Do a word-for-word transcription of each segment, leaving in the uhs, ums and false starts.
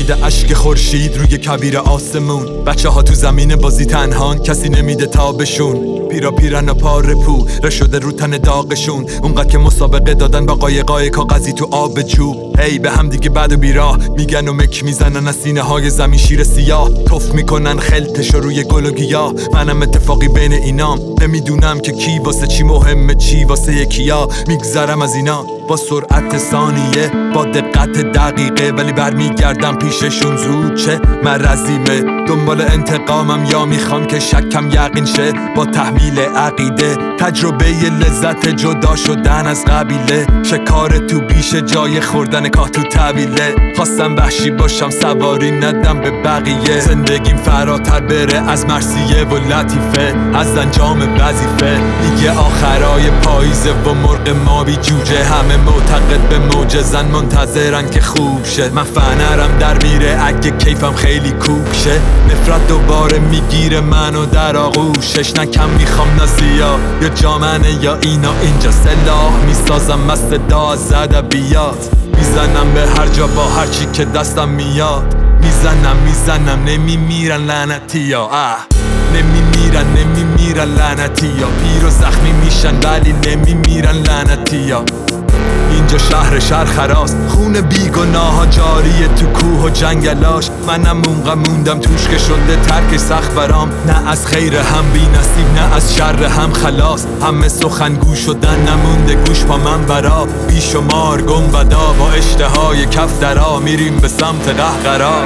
میده اشک خورشید روی کبیر آسمون. بچه ها تو زمین بازی تنهان، کسی نمیده تابشون. پیرا پیرن و پاره پو رشده رو تن داغشون. اونقدر که مسابقه دادن با قایقای کاغذی تو آب چوب. هی به هم دیگه بد و بیراه میگن و مک میزنن از سینه های زمین شیر سیاه. توف میکنن خلتشو روی گل و گیاه. منم اتفاقی بین اینام، نمیدونم که کی واسه چی مهمه، چی واسه یکیا. میگذرم از اینا با سرعت ثانیه، با دقت دقیقه، ولی برمیگردم پیششون زود. چه مرضیمه دنبال انتقامم، یا میخوام که شکم یقین شه با تحمیل عقیده. تجربه لذت جدا شدن از قبیله، شکار تو بیش جای خوردن کاه تو طویله. خواستم وحشی باشم سواری ندم به بقیه، زندگیم فراتر بره از مرثیه و لطیفه، از انجام وظیفه. دیگه آخرای پاییزه و مرغ ما بی جوجه، همه معتقد به معجزن منتظرن که خوب شه. من فنرم در میره اگه کیفم خیلی کوک شه. نفرت دوباره میگیره منو در آغوشش، نه کم میخوام نه زیاد، یا جامنه یا اینا اینجا سلاح میسازم مست دا از ادبیات. میزنم به هر جا با هرچی که دستم میاد، میزنم میزنم نمیمیرن لعنتی ها. نمیمیرن نمیمیرن لعنتی ها، پیر و زخمی میشن ولی نمیمیرن لعنتی ها. اینجا شهر شرخراست، خون بیگناه ها جاریه تو کوه و جنگلاش. منم اونقدر موندم توش که شده ترک سخت برام، نه از خیر هم بی نصیب نه از شر هم خلاص. همه سخنگو شدن نمونده گوش پا من برا، بیشمار گنبدا با اشتهای کف درا، میریم به سمت قهقرا.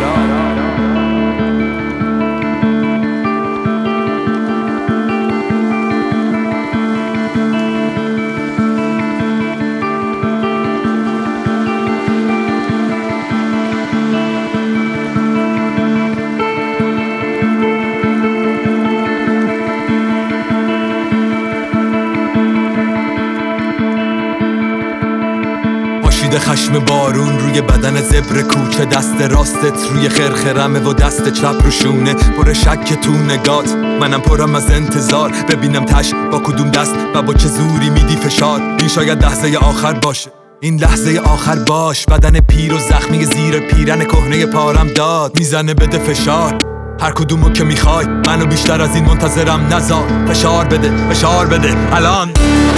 خشم بارون روی بدن زبر کوچه، دست راستت روی خرخرمه و دست چپ رو شونه. پر شک تو نگات منم پرم از انتظار، ببینم تش با کدوم دست و با چه زوری میدی فشار. این شاید لحظه آخر باشه، این لحظه آخر باش. بدن پیر و زخمی زیر پیرن کهنه پارم داد میزنه بده فشار. هر کدومو که میخوای منو بیشتر از این منتظرم نذار. فشار بده فشار بده الان.